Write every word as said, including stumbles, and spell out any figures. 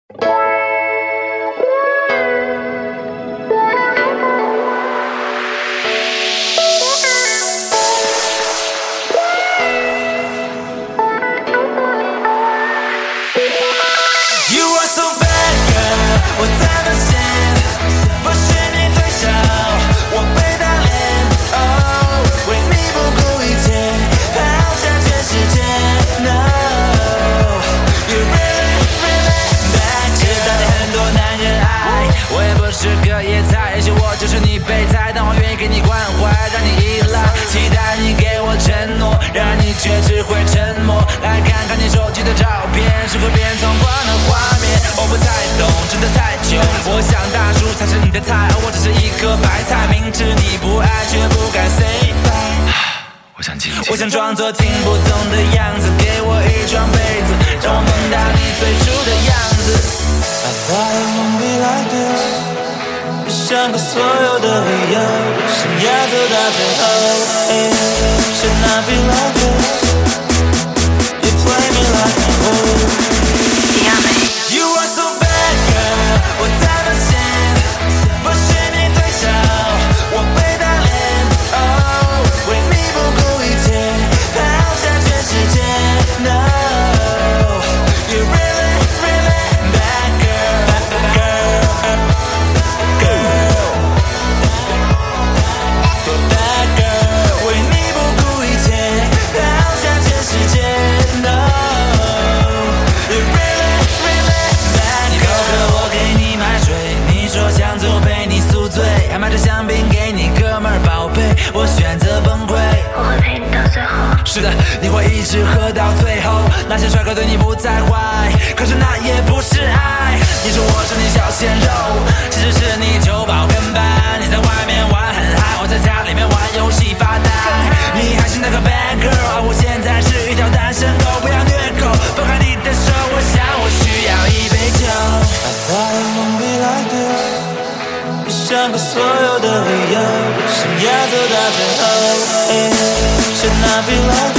是个野菜，也许我就是你备胎，但我愿意给你关怀，让你依赖，期待你给我承诺，然而你却只会沉默。来看看你手机的照片，是和别人同框的画面。我不太懂，真的太久。我想大叔才是你的菜，而我只是一颗白菜，明知你不爱，却不敢 say bye。我想静静，我想装作听不懂的样子，给我一双被子，让我梦到你最初的样子。I thought it won't be like this。想过所有的理由，想要走到最后。Should not be like this. You play me like a fool. You are so bad, girl. 我才发现，不是你对手，我被打脸。Oh， 为你不顾一切，抛下全世界。No，You really, really bad girl, bad girl.还买着香槟给你，哥们儿宝贝，我选择崩溃。 我会陪你到最后。 是的，你会一直喝到最后。那些帅哥对你不再坏，可是那也不是爱。你说我是你小鲜肉，其实是你酒保跟班。你在外面玩很嗨，我在家里面玩游戏发呆。你还是那个 bad girl， 而我现在是一条单身狗。不要虐狗，放开你的手，我想我需要一杯酒。I thought it won't be like this。想过所有的理由，想要走到最后。Should not be like